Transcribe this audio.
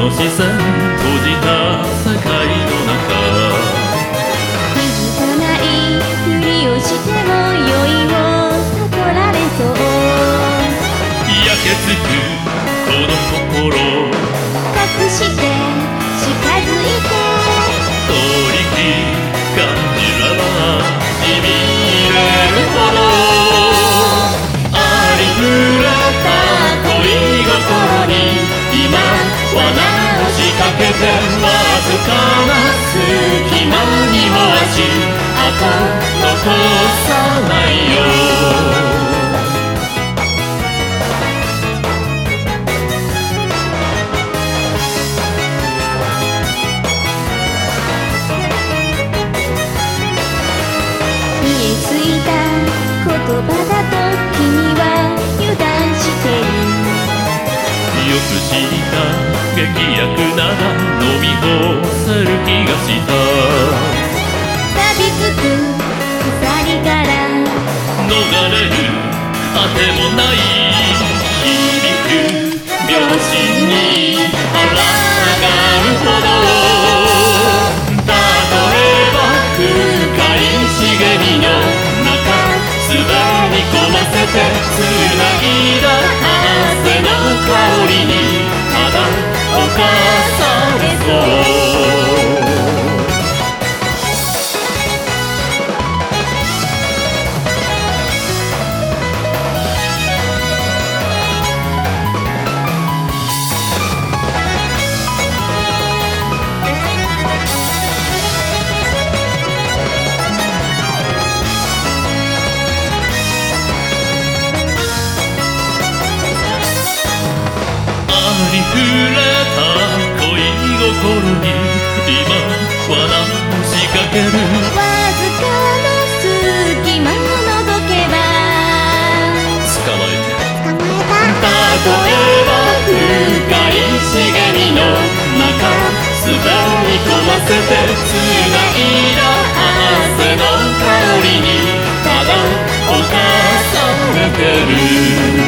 の視線閉じた世界の中、 気づかないふりをしても酔いを悟られそう、 焼けつくこの心隠して近づいて遠い感じらばしみれるほど、ありふれた恋心に今罠を仕掛けて、わずかな隙間にも足跡残さないよ。 見えついた言葉だと君は油断している、 よく知った劇薬なら飲み干せる気がした。 錆びつく鎖から逃れるあてもない響く秒針に抗うほど、例えば深い茂みの中滑り込ませてつないだ汗の香りにただ侵されそう。ありふれた恋心に今罠を仕掛ける、 わずかな隙間を覗けば捕まえて捕まえ例えば深い茂みの中滑り込ませてつないだ汗の香りにただ侵されてる。